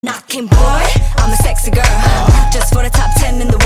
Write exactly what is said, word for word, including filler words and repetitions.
Knocking boy, I'm a sexy girl, just for the top ten in the